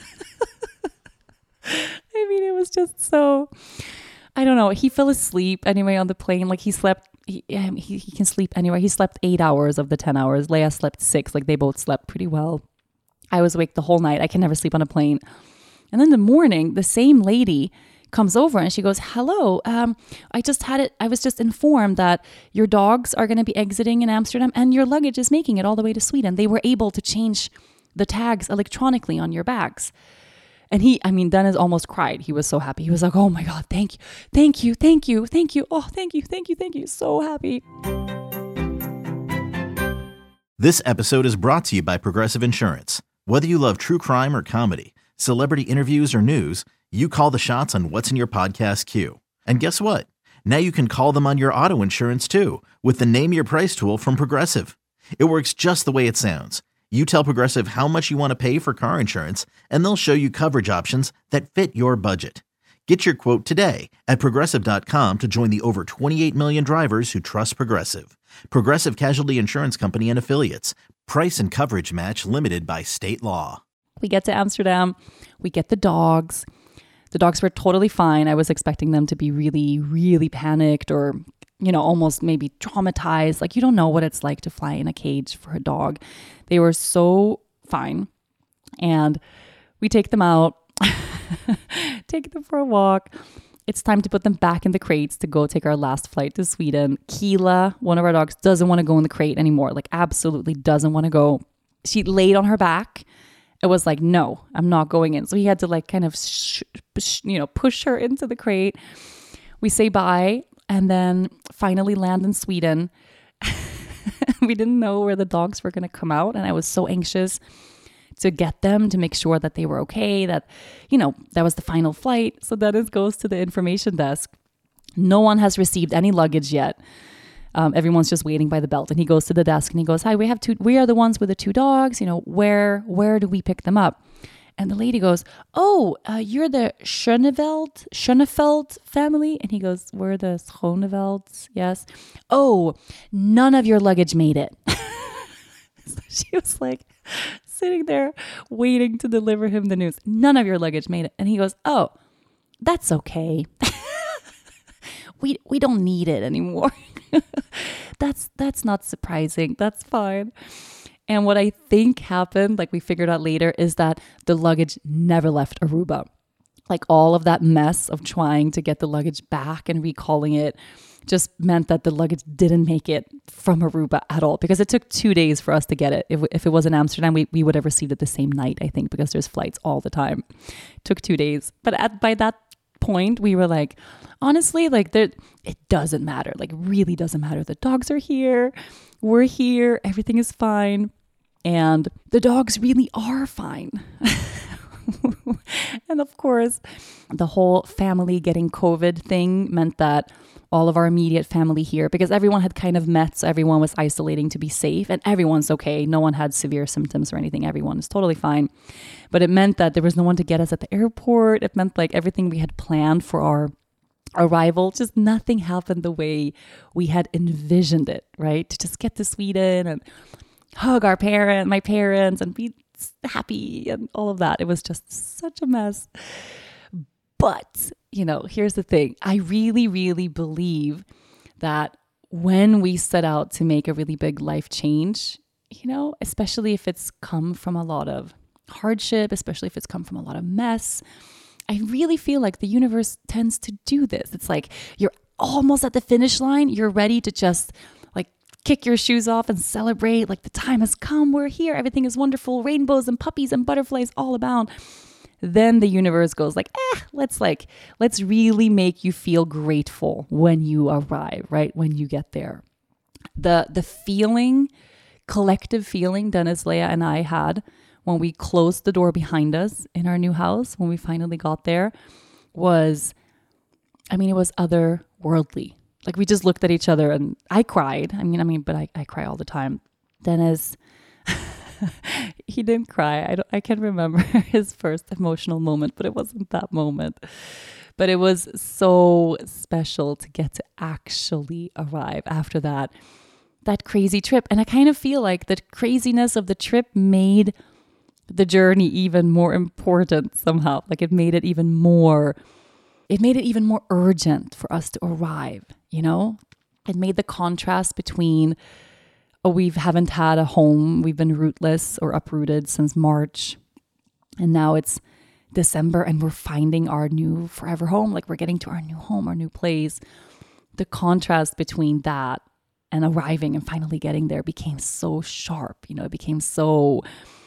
S1: I mean, it was just so, I don't know. He fell asleep anyway on the plane. Like, he slept, he can sleep anywhere. He slept 8 hours of the 10 hours. Leia slept 6. Like, they both slept pretty well. I was awake the whole night. I can never sleep on a plane. And then in the morning, the same lady comes over and she goes, hello, I was just informed that your dogs are going to be exiting in Amsterdam and your luggage is making it all the way to Sweden. They were able to change the tags electronically on your bags. And Dennis almost cried. He was so happy. He was like, oh my God, thank you. Oh, thank you. So happy.
S4: This episode is brought to you by Progressive Insurance. Whether you love true crime or comedy, celebrity interviews or news, you call the shots on what's in your podcast queue. And guess what? Now you can call them on your auto insurance too, with the Name Your Price tool from Progressive. It works just the way it sounds. You tell Progressive how much you want to pay for car insurance, and they'll show you coverage options that fit your budget. Get your quote today at Progressive.com to join the over 28 million drivers who trust Progressive. Progressive Casualty Insurance Company and Affiliates. Price and coverage match limited by state law.
S1: We get to Amsterdam. We get the dogs. The dogs were totally fine. I was expecting them to be really, really panicked or, almost maybe traumatized. Like, you don't know what it's like to fly in a cage for a dog. They were so fine. And we take them out, take them for a walk. it's time to put them back in the crates to go take our last flight to Sweden. Keela, one of our dogs, doesn't want to go in the crate anymore. Like absolutely doesn't want to go. She laid on her back. It was like, no, I'm not going in. So he had to like kind of, push her into the crate. We say bye and then finally land in Sweden. We didn't know where the dogs were going to come out. And I was so anxious to get them, to make sure that they were okay, that, that was the final flight. So then it goes to the information desk. No one has received any luggage yet. Everyone's just waiting by the belt. And he goes to the desk and he goes, hi, we are the ones with the 2 dogs. Where do we pick them up? And the lady goes, oh, you're the Schönefeld family? And he goes, we're the Schonevelds, yes. Oh, none of your luggage made it. So she was like sitting there waiting to deliver him the news. None of your luggage made it. And he goes, oh, that's okay. We don't need it anymore. That's not surprising. That's fine. And what I think happened, like we figured out later, is that the luggage never left Aruba. Like all of that mess of trying to get the luggage back and recalling it just meant that the luggage didn't make it from Aruba at all, because it took 2 days for us to get it. If it was in Amsterdam, we would have received it the same night, I think, because there's flights all the time. It took 2 days. But by that point, we were like, honestly, like it doesn't matter. Like really doesn't matter. The dogs are here. We're here. Everything is fine. And the dogs really are fine. And of course, the whole family getting COVID thing meant that all of our immediate family here, because everyone had kind of met, so everyone was isolating to be safe, and everyone's okay. No one had severe symptoms or anything. Everyone is totally fine. But it meant that there was no one to get us at the airport. It meant like everything we had planned for our arrival, just nothing happened the way we had envisioned it, right? To just get to Sweden and hug my parents and be happy and all of that. It was just such a mess. But, here's the thing. I really, really believe that when we set out to make a really big life change, especially if it's come from a lot of hardship, especially if it's come from a lot of mess, I really feel like the universe tends to do this. It's like you're almost at the finish line. You're ready to just like kick your shoes off and celebrate. Like the time has come. We're here. Everything is wonderful. Rainbows and puppies and butterflies all abound. Then the universe goes like, let's really make you feel grateful when you arrive, right? When you get there. The feeling, collective feeling Dennis, Leia, and I had when we closed the door behind us in our new house, when we finally got there, was, it was otherworldly. Like we just looked at each other and I cried. But I cry all the time. Dennis, he didn't cry. I can't remember his first emotional moment, but it wasn't that moment. But it was so special to get to actually arrive after that crazy trip. And I kind of feel like the craziness of the trip made the journey even more important somehow. Like it made it even more urgent for us to arrive, It made the contrast between, we haven't had a home, we've been rootless or uprooted since March, and now it's December and we're finding our new forever home. Like we're getting to our new home, our new place. The contrast between that and arriving and finally getting there became so sharp, it became so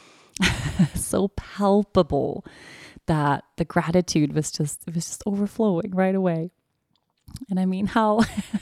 S1: palpable that the gratitude was just overflowing right away. And how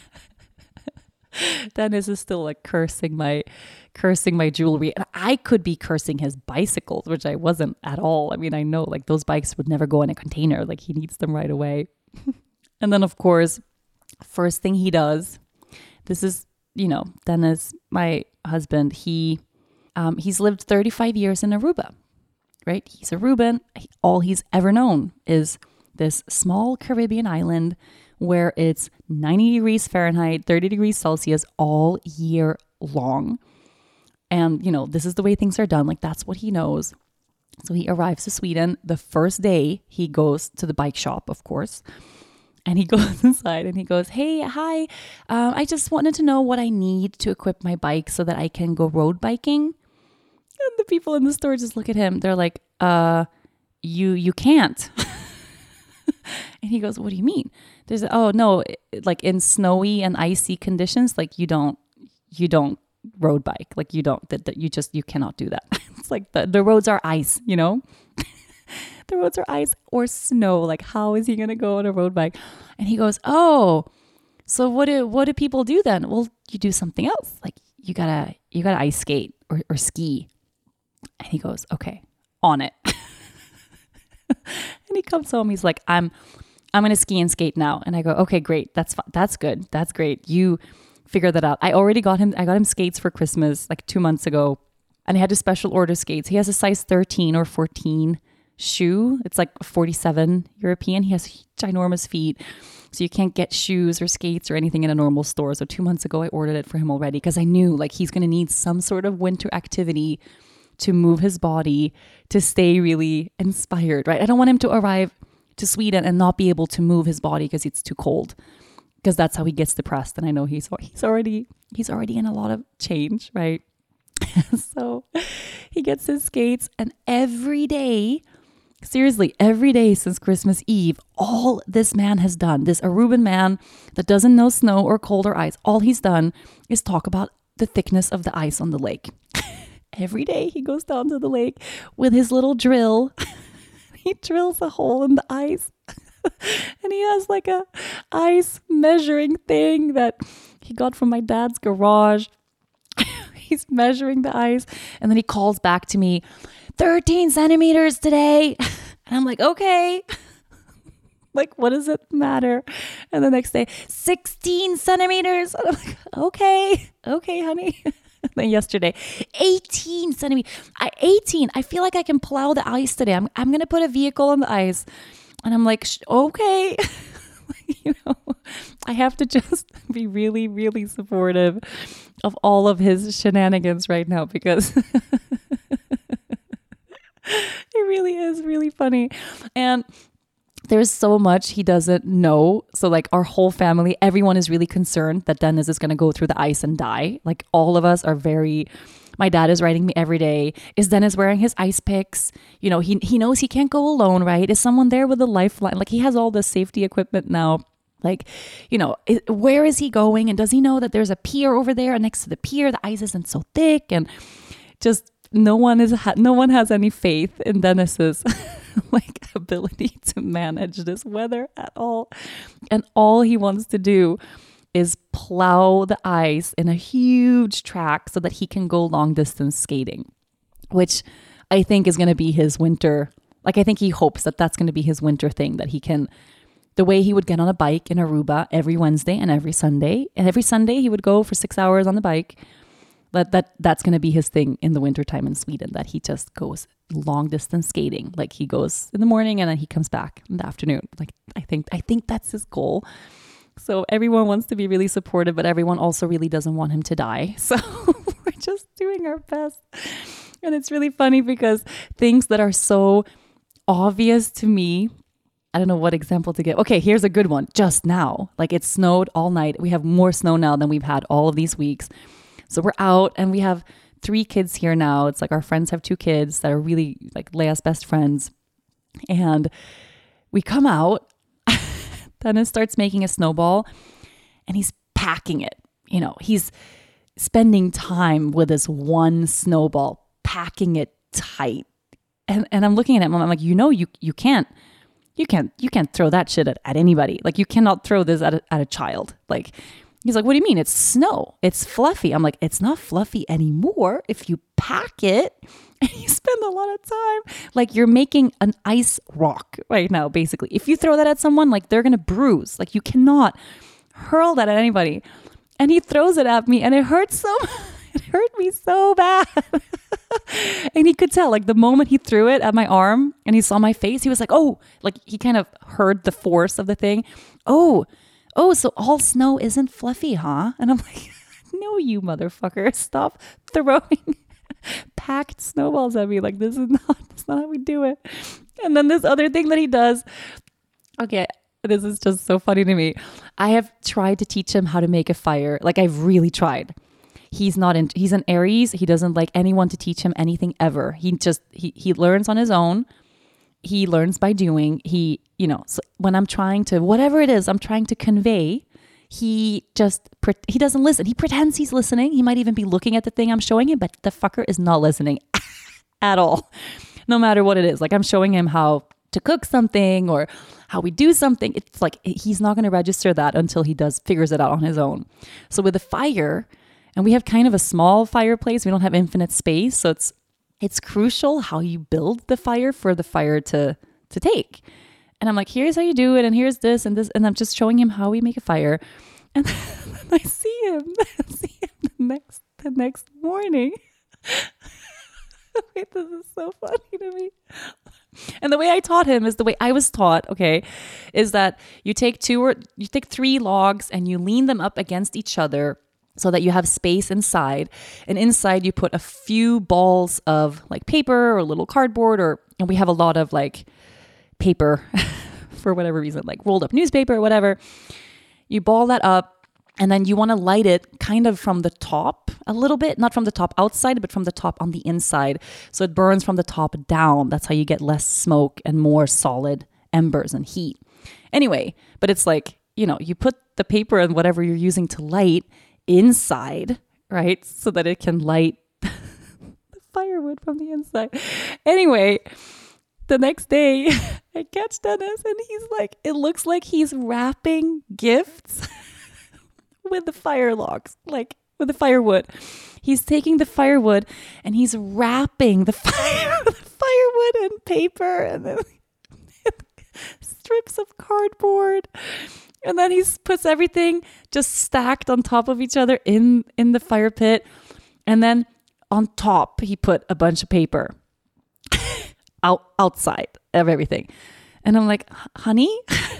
S1: Dennis is still like cursing my jewelry, and I could be cursing his bicycles, which I wasn't at all. I know like those bikes would never go in a container. Like he needs them right away. And then of course, first thing he does, this is, Dennis, my husband, he's lived 35 years in Aruba, right? He's Aruban. All he's ever known is this small Caribbean island where it's 90 degrees Fahrenheit, 30 degrees Celsius all year long. And, this is the way things are done. Like that's what he knows. So he arrives to Sweden. The first day he goes to the bike shop, of course. And he goes inside and he goes, hey, hi. I just wanted to know what I need to equip my bike so that I can go road biking. And the people in the store just look at him. They're like, you can't. And he goes, what do you mean? Oh no, like in snowy and icy conditions, like you don't road bike. Like you cannot do that. It's like the roads are ice, you know? The roads are ice or snow. Like how is he going to go on a road bike? And he goes, oh, so what do people do then? Well, you do something else. Like you gotta ice skate or ski. And he goes, okay, on it. And he comes home. He's like, I'm going to ski and skate now. And I go, okay, great. That's fine. That's good. That's great. You figure that out. I got him skates for Christmas like 2 months ago, and I had to special order skates. He has a size 13 or 14 shoe. It's like 47 European. He has ginormous feet. So you can't get shoes or skates or anything in a normal store. So 2 months ago, I ordered it for him already because I knew like he's going to need some sort of winter activity to move his body to stay really inspired, right? I don't want him to arrive to Sweden and not be able to move his body because it's too cold, because that's how he gets depressed. And I know he's already in a lot of change, right? So he gets his skates, and every day since Christmas Eve, all this man has done, this Aruban man that doesn't know snow or cold or ice, all he's done is talk about the thickness of the ice on the lake. Every day he goes down to the lake with his little drill. He drills a hole in the ice. And he has like a ice measuring thing that he got from my dad's garage. He's measuring the ice. And then he calls back to me, 13 centimeters today. And I'm like, okay. Like, what does it matter? And the next day, 16 centimeters. And I'm like, okay, honey. And then yesterday, 18 centimeters. 18. I feel like I can plow the ice today. I'm going to put a vehicle on the ice. And I'm like, okay. You know, I have to just be really, really supportive of all of his shenanigans right now, because it really is really funny. And there's so much he doesn't know. So like our whole family, everyone is really concerned that Dennis is going to go through the ice and die. Like all of us are my dad is writing me every day. Is Dennis wearing his ice picks? You know, he knows he can't go alone, right? Is someone there with a lifeline? Like he has all the safety equipment now. Like, you know, where is he going? And does he know that there's a pier over there? And next to the pier, the ice isn't so thick. And just no one has any faith in Dennis's like ability to manage this weather at all. And all he wants to do is plow the ice in a huge track so that he can go long distance skating, which I think is going to be his winter. Like I think he hopes that that's going to be his winter thing, that he can, the way he would get on a bike in Aruba every Wednesday and every Sunday. And every Sunday he would go for 6 hours on the bike. That's going to be his thing in the wintertime in Sweden, that he just goes long distance skating. Like he goes in the morning and then he comes back in the afternoon. Like I think that's his goal. So everyone wants to be really supportive, but everyone also really doesn't want him to die. So we're just doing our best. And it's really funny because things that are so obvious to me, I don't know what example to give. Okay, here's a good one. Just now, like it snowed all night. We have more snow now than we've had all of these weeks. So we're out and we have 3 kids here now. It's like our friends have 2 kids that are really like Leia's best friends. And we come out, Dennis starts making a snowball and he's packing it. You know, he's spending time with this one snowball, packing it tight. And I'm looking at him, I'm like, you know, you can't throw that shit at anybody. Like you cannot throw this at a child. Like, he's like, what do you mean? It's snow. It's fluffy. I'm like, it's not fluffy anymore if you pack it and you spend a lot of time. Like you're making an ice rock right now, basically. If you throw that at someone, like they're going to bruise. Like you cannot hurl that at anybody. And he throws it at me and it hurts it hurt me so bad. And he could tell, like the moment he threw it at my arm and he saw my face, he was like, oh, like he kind of heard the force of the thing. Oh, so all snow isn't fluffy, huh? And I'm like, no, you motherfucker, stop throwing packed snowballs at me. Like, that's not how we do it. And then this other thing that he does, okay, this is just so funny to me. I have tried to teach him how to make a fire. Like, I've really tried. He's an Aries. He doesn't like anyone to teach him anything ever. He learns on his own. he learns by doing. He, so when I'm trying to, whatever it is I'm trying to convey, he doesn't listen. He pretends he's listening. He might even be looking at the thing I'm showing him, but the fucker is not listening at all, no matter what it is. Like I'm showing him how to cook something or how we do something. It's like he's not going to register that until he figures it out on his own. So with the fire, and we have kind of a small fireplace, we don't have infinite space. So it's crucial how you build the fire for the fire to take. And I'm like, here's how you do it, and here's this and this, and I'm just showing him how we make a fire. And then I see him the next morning. Wait, this is so funny to me. And the way I taught him is the way I was taught, okay, is that you take 3 logs and you lean them up against each other so that you have space inside. And inside you put a few balls of like paper or a little cardboard, and we have a lot of like paper for whatever reason, like rolled up newspaper or whatever. You ball that up, and then you want to light it kind of from the top a little bit, not from the top outside, but from the top on the inside. So it burns from the top down. That's how you get less smoke and more solid embers and heat. Anyway, but it's like, you put the paper and whatever you're using to light inside, right? So that it can light the firewood from the inside. Anyway, the next day I catch Dennis and he's like, it looks like he's wrapping gifts with the fire logs, like with the firewood. He's taking the firewood and he's wrapping the firewood in paper and then strips of cardboard. And then he puts everything just stacked on top of each other in the fire pit. And then on top, he put a bunch of paper outside of everything. And I'm like, honey,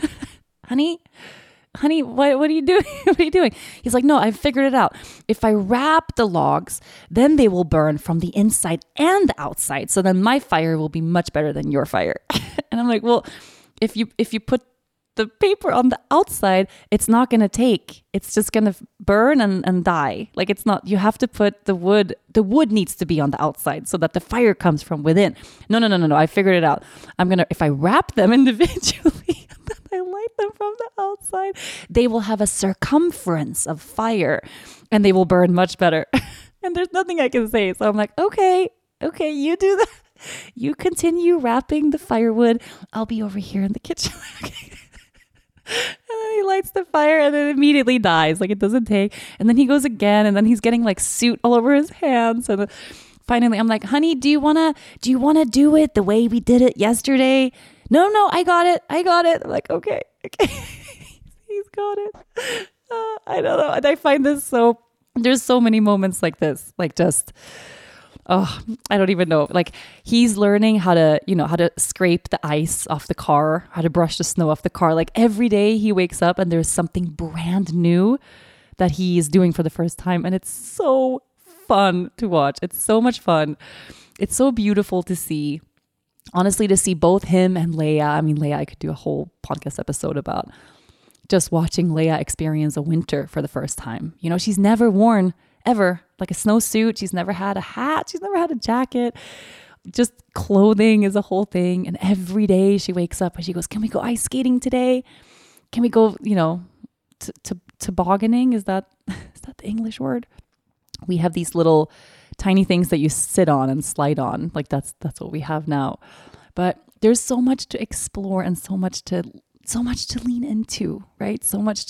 S1: what are you doing? What are you doing? He's like, no, I figured it out. If I wrap the logs, then they will burn from the inside and the outside. So then my fire will be much better than your fire. And I'm like, well, if you put the paper on the outside, it's not going to take. It's just going to burn and die. Like it's not, you have to put the wood needs to be on the outside so that the fire comes from within. No. I figured it out. If I wrap them individually, then I light them from the outside, they will have a circumference of fire and they will burn much better. And there's nothing I can say. So I'm like, okay, you do that. You continue wrapping the firewood. I'll be over here in the kitchen. And then he lights the fire and then immediately dies. Like it doesn't take. And then he goes again and then he's getting like soot all over his hands. And finally I'm like, honey, do you wanna do it the way we did it yesterday? No, I got it. I'm like, okay. He's got it. I don't know. And I find this there's so many moments like this, like just, I don't even know. Like he's learning how to scrape the ice off the car, how to brush the snow off the car. Like every day he wakes up and there's something brand new that he is doing for the first time. And it's so fun to watch. It's so much fun. It's so beautiful to see. Honestly, to see both him and Leia. I mean, Leia, I could do a whole podcast episode about just watching Leia experience a winter for the first time. She's never worn ever like a snowsuit. She's never had a hat. She's never had a jacket. Just clothing is a whole thing. And every day she wakes up and she goes, can we go ice skating today? Can we go, tobogganing? Is that the English word? We have these little tiny things that you sit on and slide on. Like that's what we have now. But there's so much to explore and so much to lean into, right? So much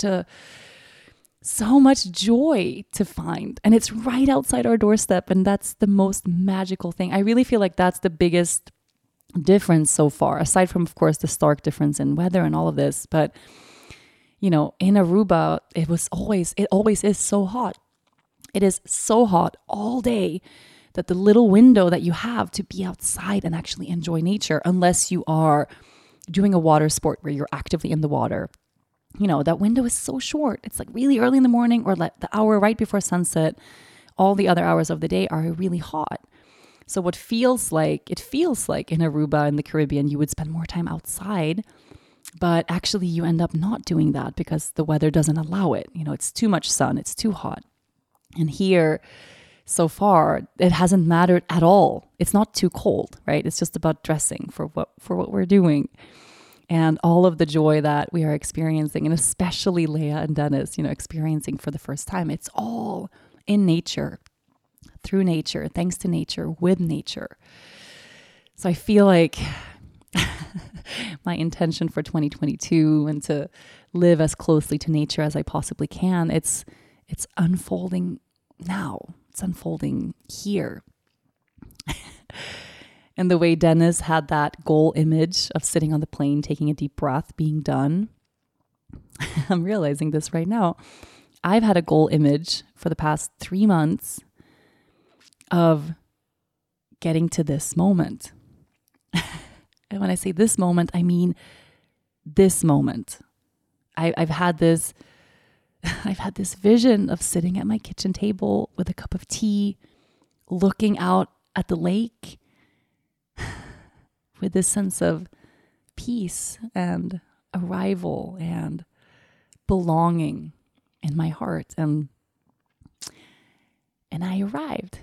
S1: joy to find. And it's right outside our doorstep. And that's the most magical thing. I really feel like that's the biggest difference so far, aside from, of course, the stark difference in weather and all of this. But, in Aruba, it always is so hot. It is so hot all day that the little window that you have to be outside and actually enjoy nature, unless you are doing a water sport where you're actively in the water, that window is so short. It's like really early in the morning or like the hour right before sunset. All the other hours of the day are really hot. So it feels like in Aruba in the Caribbean, you would spend more time outside, but actually you end up not doing that because the weather doesn't allow it. It's too much sun. It's too hot. And here, so far, it hasn't mattered at all. It's not too cold, right? It's just about dressing for what we're doing. And all of the joy that we are experiencing, and especially Leah and Dennis, experiencing for the first time, it's all in nature, through nature, thanks to nature, with nature. So I feel like my intention for 2022 and to live as closely to nature as I possibly can, it's unfolding now. It's unfolding here. And the way Dennis had that goal image of sitting on the plane, taking a deep breath, being done. I'm realizing this right now. I've had a goal image for the past 3 months of getting to this moment. And when I say this moment, I mean this moment. I've had this vision of sitting at my kitchen table with a cup of tea, looking out at the lake with this sense of peace and arrival and belonging in my heart. And I arrived.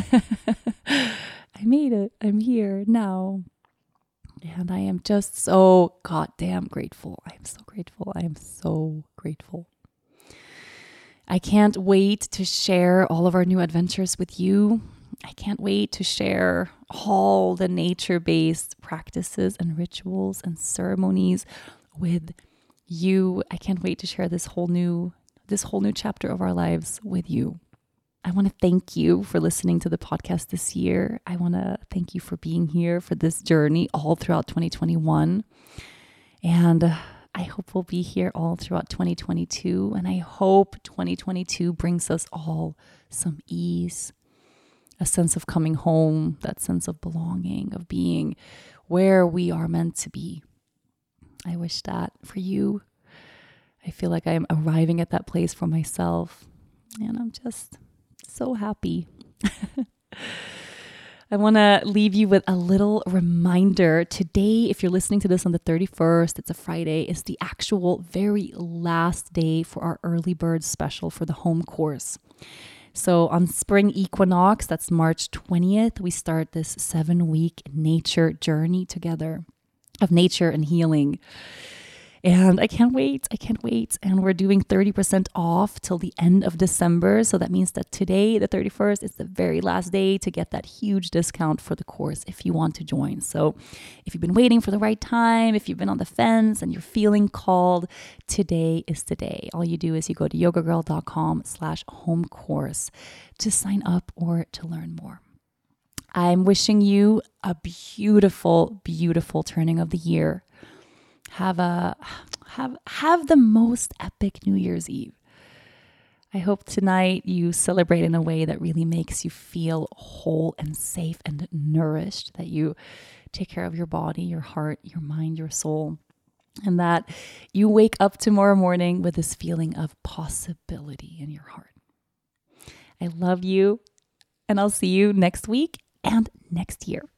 S1: I made it. I'm here now. And I am just so goddamn grateful. I am so grateful. I am so grateful. I can't wait to share all of our new adventures with you. I can't wait to share all the nature-based practices and rituals and ceremonies with you. I can't wait to share this whole new chapter of our lives with you. I want to thank you for listening to the podcast this year. I want to thank you for being here for this journey all throughout 2021. And I hope we'll be here all throughout 2022. And I hope 2022 brings us all some ease, a sense of coming home, that sense of belonging, of being where we are meant to be. I wish that for you. I feel like I'm arriving at that place for myself, and I'm just so happy. I want to leave you with a little reminder. Today, if you're listening to this on the 31st, it's a Friday, is the actual very last day for our early bird special for the home course. So on spring equinox, that's March 20th, we start this 7-week nature journey together of nature and healing. And I can't wait. And we're doing 30% off till the end of December. So that means that today, the 31st, is the very last day to get that huge discount for the course if you want to join. So if you've been waiting for the right time, if you've been on the fence and you're feeling called, today is the day. All you do is you go to yogagirl.com/home course to sign up or to learn more. I'm wishing you a beautiful, beautiful turning of the year. Have the most epic New Year's Eve. I hope tonight you celebrate in a way that really makes you feel whole and safe and nourished, that you take care of your body, your heart, your mind, your soul, and that you wake up tomorrow morning with this feeling of possibility in your heart. I love you, and I'll see you next week and next year.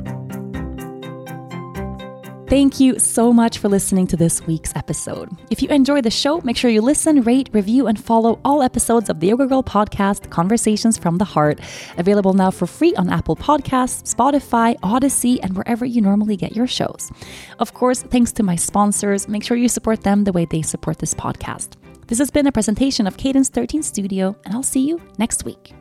S1: Thank you so much for listening to this week's episode. If you enjoyed the show, make sure you listen, rate, review, and follow all episodes of the Yoga Girl podcast, Conversations from the Heart, available now for free on Apple Podcasts, Spotify, Odyssey, and wherever you normally get your shows. Of course, thanks to my sponsors, make sure you support them the way they support this podcast. This has been a presentation of Cadence 13 Studio, and I'll see you next week.